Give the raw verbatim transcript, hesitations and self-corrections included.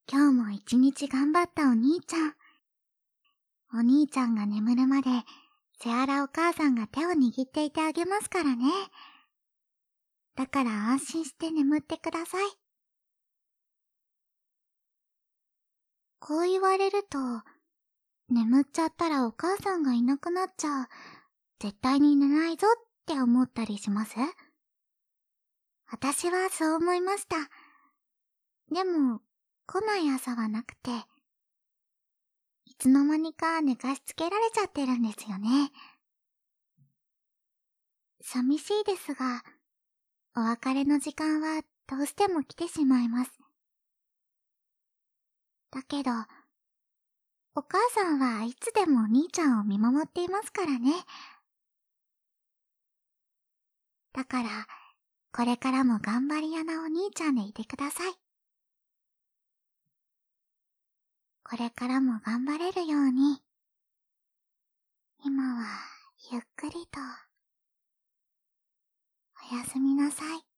今日も一日頑張ったお兄ちゃん。お兄ちゃんが眠るまで、セアラお母さんが手を握っていてあげますからね。だから安心して眠ってください。こう言われると、眠っちゃったらお母さんがいなくなっちゃう。絶対に寝ないぞって思ったりします？私はそう思いました。でも、来ない朝はなくて、いつの間にか寝かしつけられちゃってるんですよね。寂しいですが、お別れの時間はどうしても来てしまいます。だけど、お母さんはいつでもお兄ちゃんを見守っていますからね。だから、これからも頑張り屋なお兄ちゃんでいてください。これからも頑張れるように、今はゆっくりと、おやすみなさい。